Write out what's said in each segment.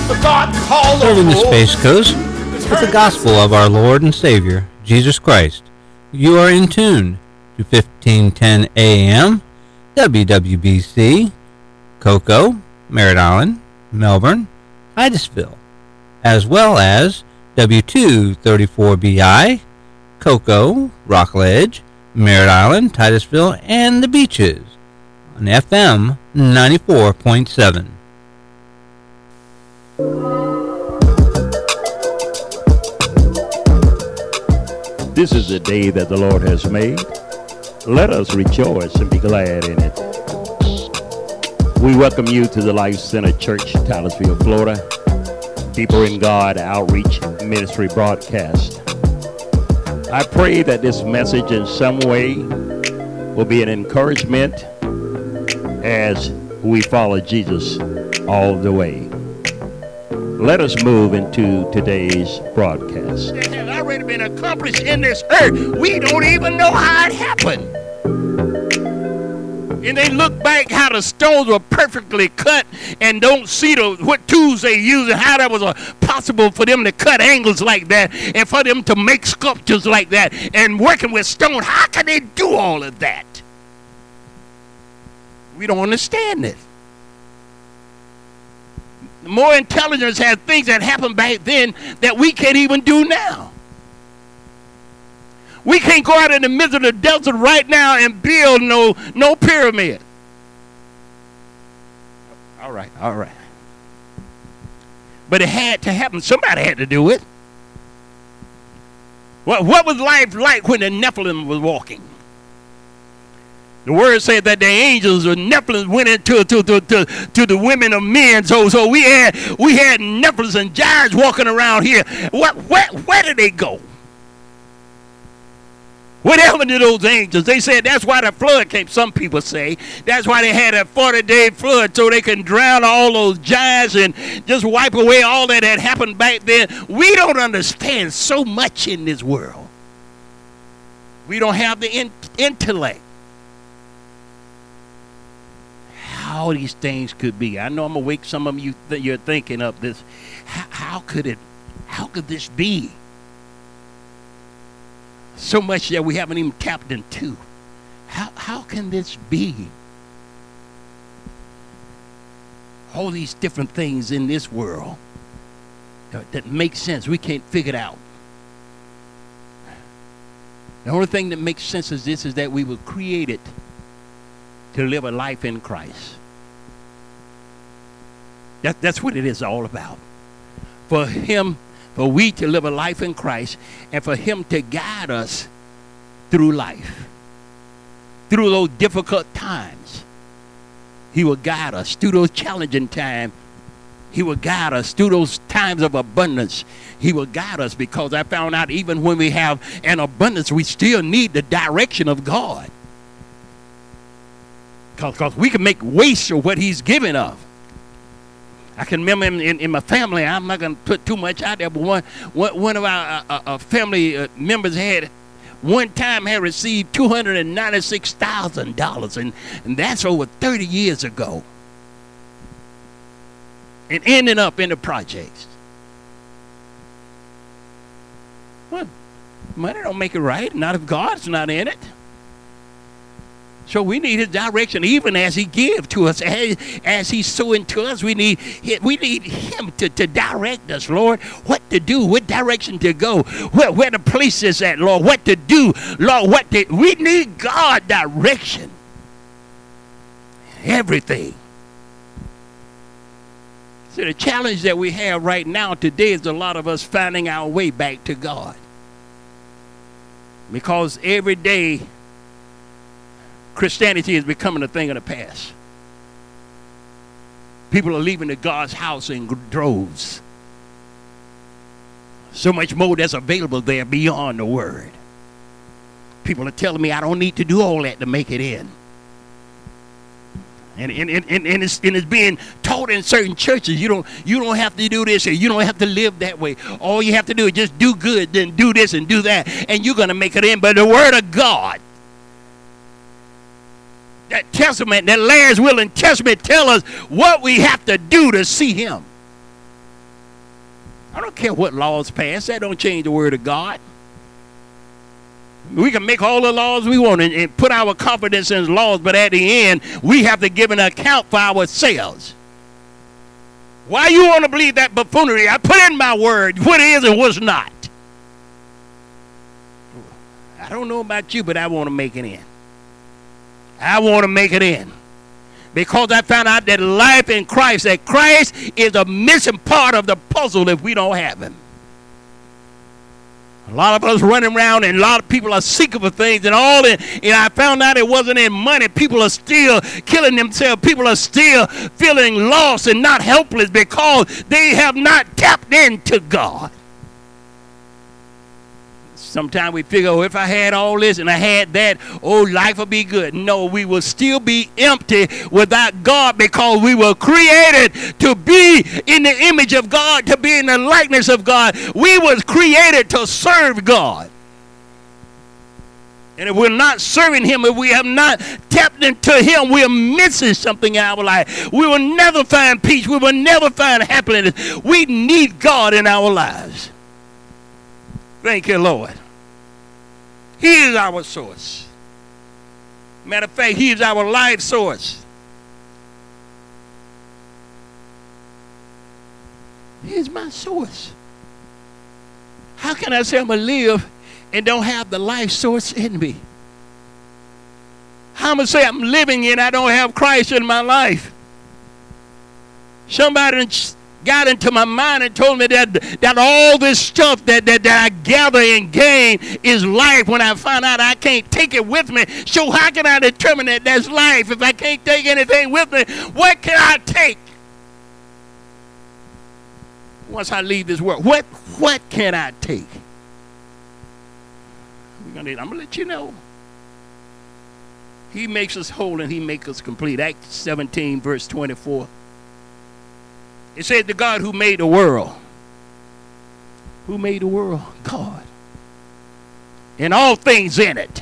Serving the Space Coast with the gospel of our Lord and Savior, Jesus Christ. You are in tune to 1510 AM, WWBC, Cocoa, Merritt Island, Melbourne, Titusville, as well as W234BI, Cocoa, Rockledge, Merritt Island, Titusville, and the Beaches on FM 94.7. This is the day that the Lord has made. Let us rejoice and be glad in it. We welcome you to the Life Center Church, Titusville, Florida. People in God Outreach Ministry broadcast. I pray that this message in some way will be an encouragement as we follow Jesus all the way. Let us move into today's broadcast. It has already been accomplished in this earth. We don't even know how it happened. And they look back how the stones were perfectly cut and don't see what tools they used and how that was possible for them to cut angles like that and for them to make sculptures like that and working with stone. How can they do all of that? We don't understand this. More intelligence has things that happened back then that we can't even do now. We can't go out in the middle of the desert right now and build no pyramid. All right. But it had to happen. Somebody had to do it. What was life like when the Nephilim was walking? The word said that the angels or Nephilim went into to the women of men. So we had Nephilims and giants walking around here. Where did they go? What happened to those angels? They said that's why the flood came. Some people say that's why they had a 40-day flood so they can drown all those giants and just wipe away all that had happened back then. We don't understand so much in this world. We don't have the intellect. How these things could be. I know I'm gonna wake some of you you're thinking of this. How could this be? So much that we haven't even tapped into. How can this be? All these different things in this world that make sense. We can't figure it out. The only thing that makes sense is this: is that we were created to live a life in Christ. That's what it is all about. For we to live a life in Christ and for him to guide us through life. Through those difficult times. He will guide us through those challenging times. He will guide us through those times of abundance. He will guide us because I found out even when we have an abundance, we still need the direction of God. Because we can make waste of what he's given us. I can remember in my family, I'm not going to put too much out there, but one of our family members had received $296,000, and that's over 30 years ago. And ending up in the projects. Well, money don't make it right, not if God's not in it. So we need his direction, even as he gives to us, as he's sowing to us. We need him to direct us, Lord, what to do, what direction to go, where the place is at, Lord, what to do, Lord, we need God direction. Everything. So the challenge that we have right now today is a lot of us finding our way back to God. Because every day, Christianity is becoming a thing of the past. People are leaving the God's house in droves. So much more that's available there beyond the word. People are telling me I don't need to do all that to make it in. And it's being taught in certain churches. You don't have to do this, or you don't have to live that way. All you have to do is just do good, then do this and do that, and you're going to make it in. But the word of God, that testament, that last will and testament, tell us what we have to do to see him. I don't care what laws pass. That don't change the word of God. We can make all the laws we want and put our confidence in laws, but at the end, we have to give an account for ourselves. Why you want to believe that buffoonery? I put in my word what is and what's not. I don't know about you, but I want to make it in. I want to make it in. Because I found out that life in Christ, that Christ is a missing part of the puzzle if we don't have him. A lot of us running around and a lot of people are seeking for things and all, and I found out it wasn't in money. People are still killing themselves. People are still feeling lost and not helpless because they have not tapped into God. Sometimes we figure, oh, if I had all this and I had that, oh, life will be good. No, we will still be empty without God because we were created to be in the image of God, to be in the likeness of God. We was created to serve God. And if we're not serving him, if we have not tapped into him, we're missing something in our life. We will never find peace. We will never find happiness. We need God in our lives. Thank you, Lord. He is our source. Matter of fact, he is our life source. He is my source. How can I say I'm going to live and don't have the life source in me? How am I going to say I'm living and I don't have Christ in my life? Somebody got into my mind and told me that all this stuff that I gather and gain is life when I find out I can't take it with me. So how can I determine that that's life if I can't take anything with me? What can I take once I leave this world? What can I take? I'm going to let you know. He makes us whole and he makes us complete. Acts 17 verse 24. It said the God who made the world. Who made the world? God. And all things in it.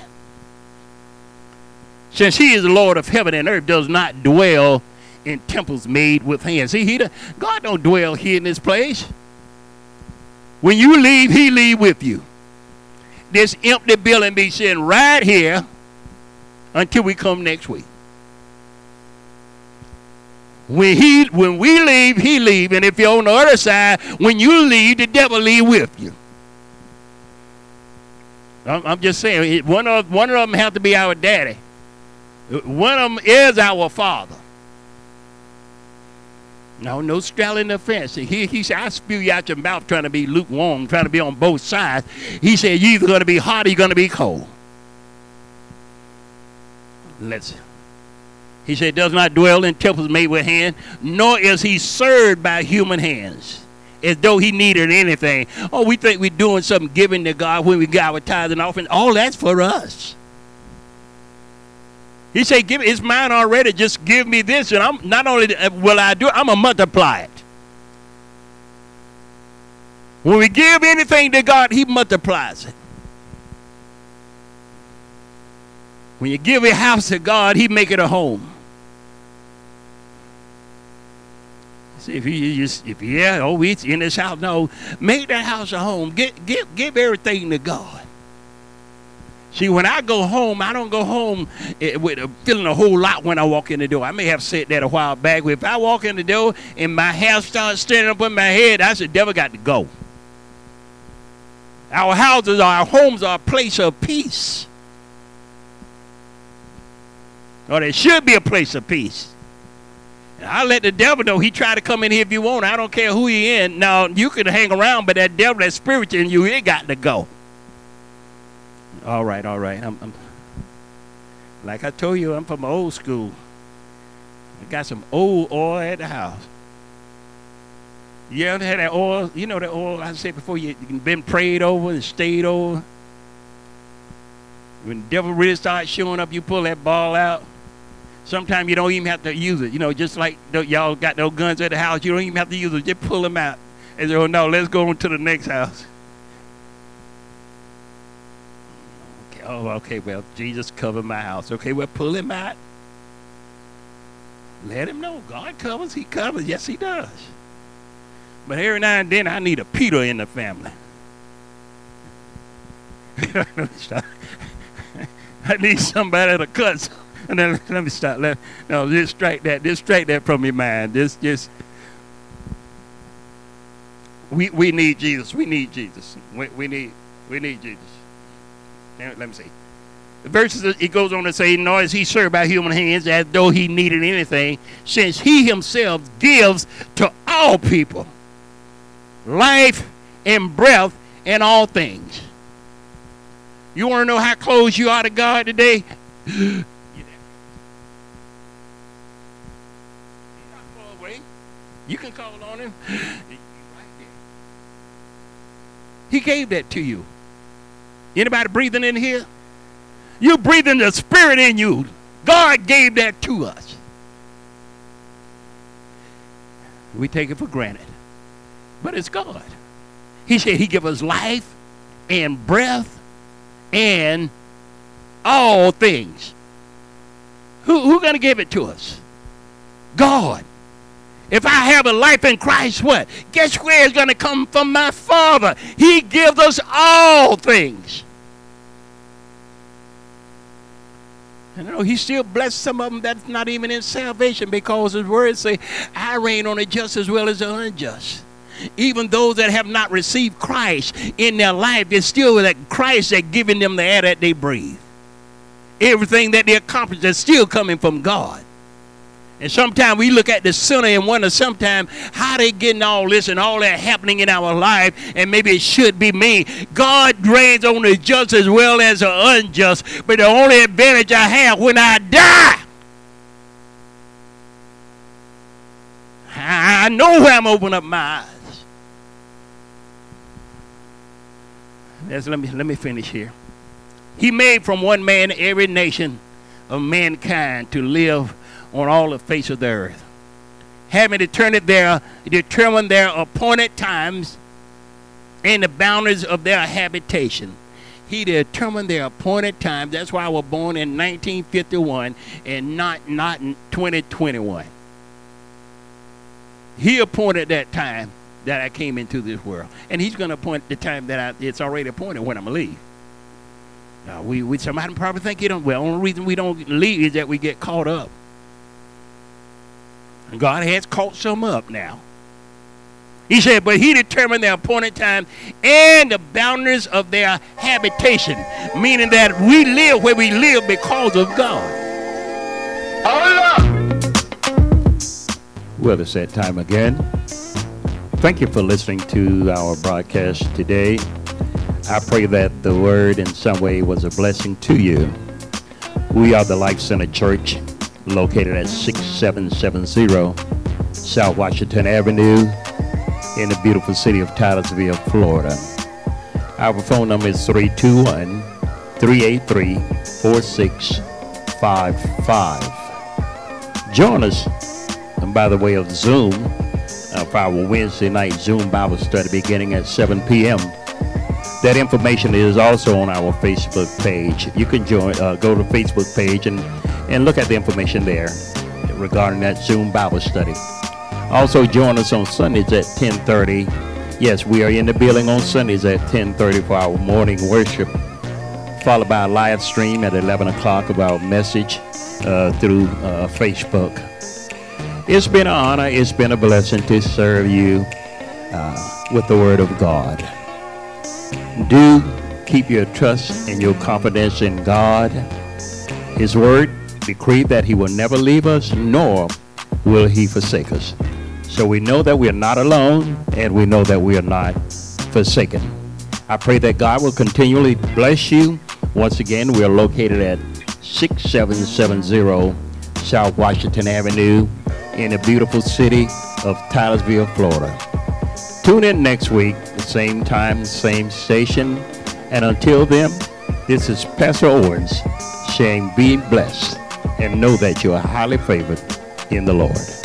Since he is the Lord of heaven and earth, does not dwell in temples made with hands. See, God don't dwell here in this place. When you leave, he leave with you. This empty building be sitting right here until we come next week. When we leave, he leave. And if you're on the other side, when you leave, the devil leave with you. I'm just saying, one of them have to be our daddy. One of them is our father. No straddling the fence. He said, I spew you out your mouth trying to be lukewarm, trying to be on both sides. He said, you're either going to be hot or you're going to be cold. Listen. He said, does not dwell in temples made with hands, nor is he served by human hands, as though he needed anything. Oh, we think we're doing something giving to God when we got our tithes and offerings. All that's for us. He said, it's mine already. Just give me this, and I'm not only will I do it, I'm going to multiply it. When we give anything to God, he multiplies it. When you give a house to God, he make it a home. See, it's in this house. No, make that house a home. Give everything to God. See, when I go home, I don't go home with feeling a whole lot when I walk in the door. I may have said that a while back. But if I walk in the door and my hair starts standing up in my head, I said, devil got to go. Our houses, our homes are a place of peace. Or there should be a place of peace. I let the devil know he try to come in here if you want. I don't care who he in. Now, you can hang around, but that devil, that spirit in you, it got to go. All right. I'm like I told you, I'm from old school. I got some old oil at the house. You ever had that oil? You know that oil I said before, you been prayed over and stayed over. When the devil really starts showing up, you pull that ball out. Sometimes you don't even have to use it. You know, just like y'all got those guns at the house, you don't even have to use it. Just pull them out. And say, oh, no, let's go on to the next house. Okay, well, Jesus covered my house. Okay, well, pull him out. Let him know. God covers. He covers. Yes, he does. But every now and then I need a Peter in the family. Let me stop. I need somebody to cut. And then let me stop. No, just strike that. Just strike that from your mind. We need Jesus. We need Jesus. We need Jesus. Let me see. The verses, it goes on to say, nor is he served by human hands as though he needed anything, since he himself gives to all people life and breath and all things. You want to know how close you are to God today? He's not far away. You can call on him. He's right there. He gave that to you. Anybody breathing in here? You breathing the Spirit in you. God gave that to us. We take it for granted. But it's God. He said he give us life and breath and all things. Who gonna give it to us? God. If I have a life in Christ, what? Guess where it's gonna come from? My Father. He gives us all things. And you know, he still blessed some of them that's not even in salvation, because his words say, I reign on the just as well as the unjust. Even those that have not received Christ in their life, it's still that Christ that giving them the air that they breathe. Everything that they accomplish is still coming from God. And sometimes we look at the sinner and wonder sometimes how they getting all this and all that happening in our life, and maybe it should be me. God reigns on the just as well as the unjust, but the only advantage I have when I die, I know where I'm opening up my eyes. Let me finish here. He made from one man every nation of mankind to live on all the face of the earth, having determined their appointed times and the boundaries of their habitation. He determined their appointed times. That's why I was born in 1951 and not in 2021. He appointed that time that I came into this world, and he's going to appoint the time that it's already appointed when I'm going to leave. Now, somebody probably think you don't. Well, the only reason we don't leave is that we get caught up. And God has caught some up now. He said, but he determined their appointed time and the boundaries of their habitation, meaning that we live where we live because of God. Well, it's that time again. Thank you for listening to our broadcast today. I pray that the word in some way was a blessing to you. We are the Life Center Church, located at 6770 South Washington Avenue in the beautiful city of Titusville, Florida. Our phone number is 321-383-4655. Join us by the way of Zoom for our Wednesday night Zoom Bible study beginning at 7 p.m. That information is also on our Facebook page. You can go to the Facebook page and look at the information there regarding that Zoom Bible study. Also join us on Sundays at 10:30. Yes, we are in the building on Sundays at 10:30 for our morning worship, followed by a live stream at 11 o'clock of our message through Facebook. It's been an honor, it's been a blessing to serve you with the Word of God. Do keep your trust and your confidence in God. His Word decreed that He will never leave us, nor will He forsake us. So we know that we are not alone, and we know that we are not forsaken. I pray that God will continually bless you. Once again, we are located at 6770 South Washington Avenue in the beautiful city of Titusville, Florida. Tune in next week, the same time, same station. And until then, this is Pastor Owens saying be blessed and know that you are highly favored in the Lord.